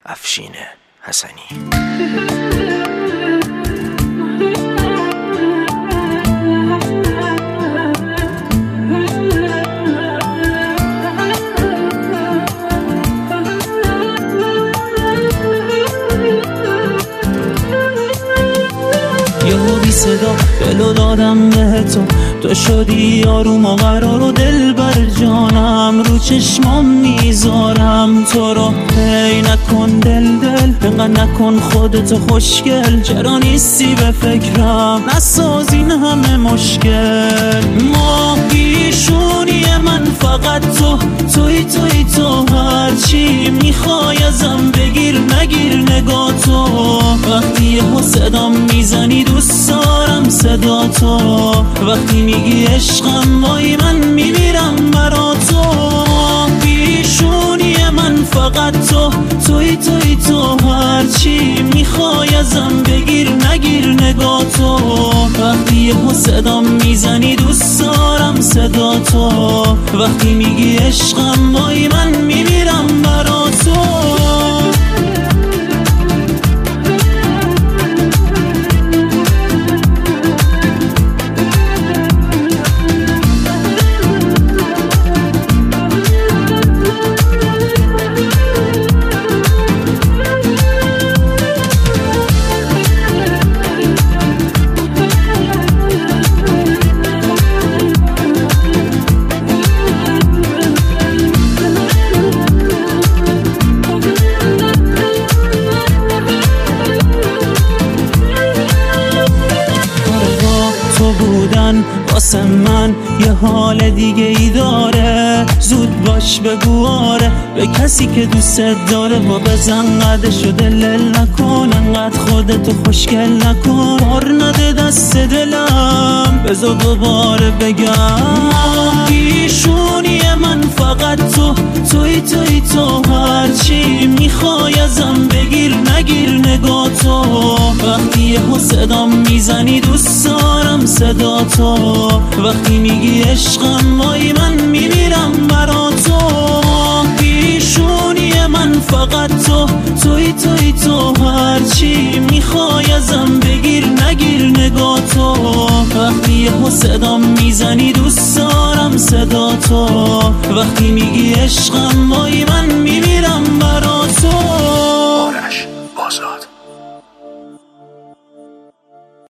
افشین حسنی. یهو بی صدا دلو دادم به تو شدی آروم و قرار و دل بر جانم، رو چشمام میذارم تو رو. هی نکن دل اینقدر نکن خودتو خوشگل، چرا نیستی به فکرم، نساز این همه مشکل. ما پیشونی من فقط توی تو هرچی میخوای ازم بگیر نگیر نگاه تو. وقتی یهو صدام میزنی دوست دارم صدا تو، وقتی میگی عشقم وای من میمیرم برا تو. پیشونی من فقط توی تو هرچی میخوای ازم بگیر نگیر نگاه تو. وقتی یهو صدام میزنی دوست دارم صدا تو، وقتی میگی عشقم وای من میمیرم برا تو. واسه من یه حال دیگه ای داره، زود باش بگو آره به کسی که دوست داره. با بزن قدشو دل نکن، انقدر خودتو خوشگل نکن، بار نده دست دلم بذار دوباره بگم. پیشونی من فقط توی تو هرچی میخوای ازم بگیر نگیر نگاه تو. وقتی یهو صدام میزنی دوست دارم صدا تو، وقتی میگی عشقم وای من میمیرم برا تو. پیشونی من فقط توی تو هرچی میخوای ازم بگیر نگیر نگاه تو. وقتی یهو صدام میزنی دوست دارم صدا تو، وقتی میگی عشقم وای من میمیرم